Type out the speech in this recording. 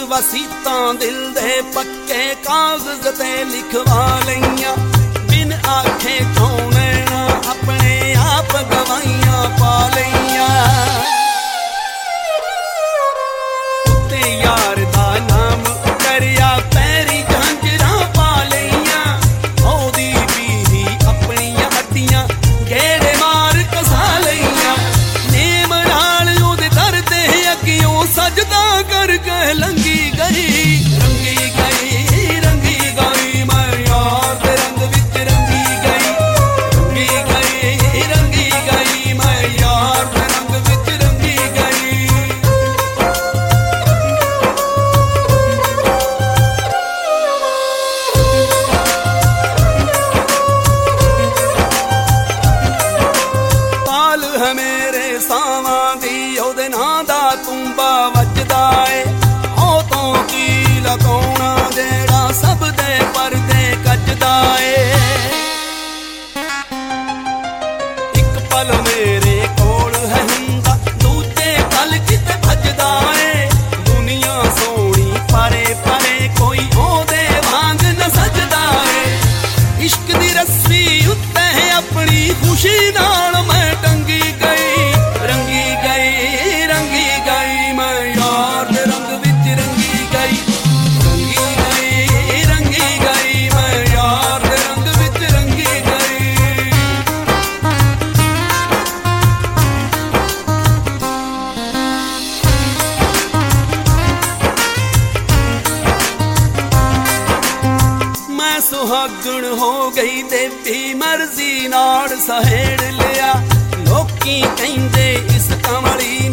वसीतां दिल दे पक्के कागज ते लिखवा लईयां बिन आखे तो नैना अपने आप गवाइयां पा लईयां ते यार दा नाम उतरिया पैरी झांजरां पा लईयां ओदी भी अपनियां हड्डियां गेड़े मार कसा लईयां नेम नाल ओदे दर ते अगियों सजदा करके लंघी गई रंगी गई रंगी गई मैं यार दे रंग विच रंगी गई मैं यार दे रंग विच रंगी गई। पाल है मेरे सावां दी ओदे नां दा तुंबा वजदा ए लकाउणा जेड़ा सब दे परदे कजदा ए इक पल मेरे कोल है हुंदा दूजे पल किते भजदा ए दुनिया सोहणी परे परे कोई ओदे वांग न सजदा ए इश्क दी रस्सी उत्ते अपनी खुशी नाल मैं टंगी गई रंगी गई मैं यार दे रंग विच रंगी गई सुहागण हो गई देवी मर्जी नाल सहेड़ लिया लोकी कहंदे इस कमली